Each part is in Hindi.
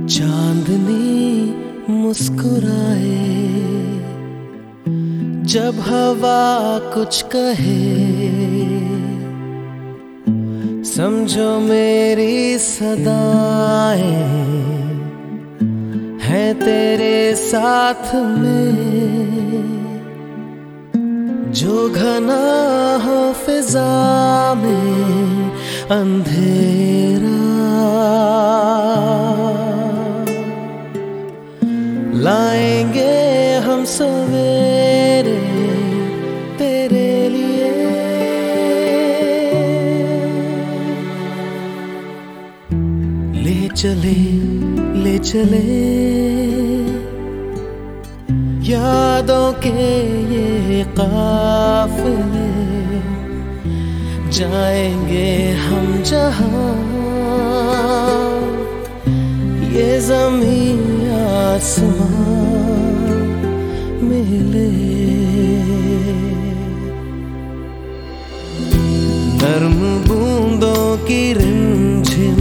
चांदनी मुस्कुराए जब हवा कुछ कहे, समझो मेरी सदाएं हैं तेरे साथ में। जो घना हो फिजा में अंधेरा, लाएंगे हम सवेरे तेरे लिए। ले चले ले चले यादों के ये काफिले, जाएंगे हम जहां ये ज़मीं आसमां मिले। नर्म बूंदों की रिमझिम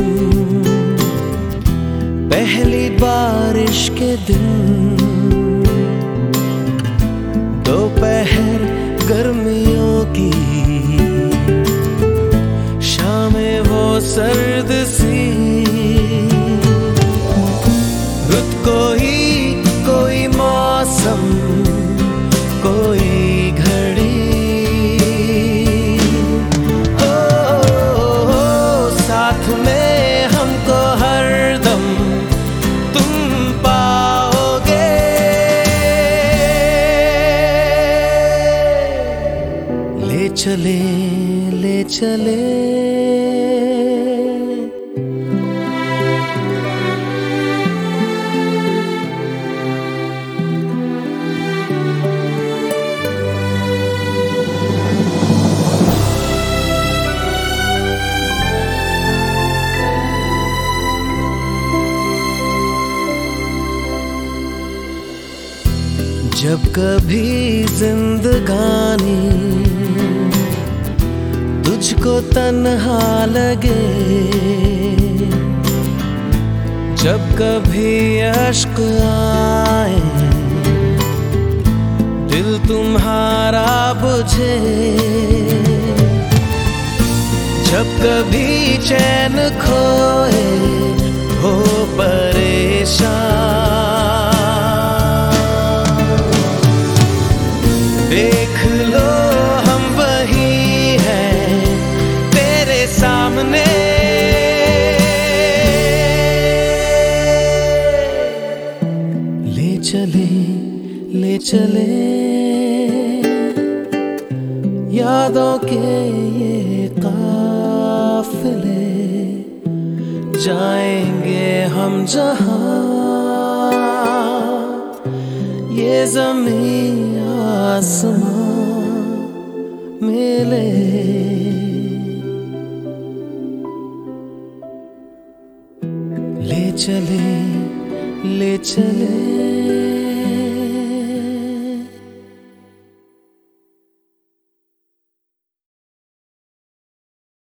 पहली बारिश के दिन, दोपहर गर्मियों की शामें वो सर्द सी, रुत कोई मौसम कोई घड़ी, ओ साथ में हमको हरदम तुम पाओगे। ले चले ले चले जब कभी जिंदगानी तुझको तन्हा लगे, जब कभी अश्क आए दिल तुम्हारा बुझे, जब कभी चैन खोए हो परेशान, देख लो हम वही हैं तेरे सामने। ले चले यादों के ये काफिले, जाएंगे हम जहां ये ज़मीं आसमां मिले। ले चले